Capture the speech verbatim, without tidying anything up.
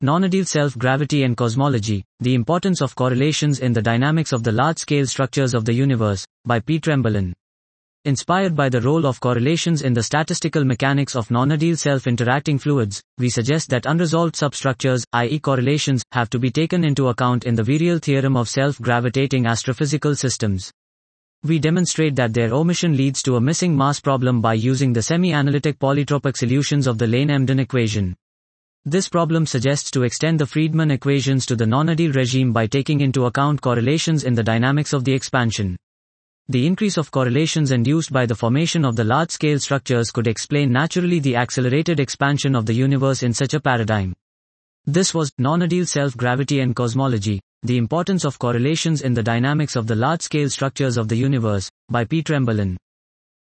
Non-ideal self-gravity and cosmology, the importance of correlations in the dynamics of the large-scale structures of the universe, by P. Tremblin. Inspired by the role of correlations in the statistical mechanics of non-ideal self-interacting fluids, we suggest that unresolved substructures, that is correlations, have to be taken into account in the virial theorem of self-gravitating astrophysical systems. We demonstrate that their omission leads to a missing mass problem by using the semi-analytic polytropic solutions of the Lane-Emden equation. This problem suggests to extend the Friedmann equations to the non-ideal regime by taking into account correlations in the dynamics of the expansion. The increase of correlations induced by the formation of the large-scale structures could explain naturally the accelerated expansion of the universe in such a paradigm. This was Non-Ideal Self-Gravity and Cosmology, the importance of correlations in the dynamics of the large-scale structures of the universe, by P. Tremblin.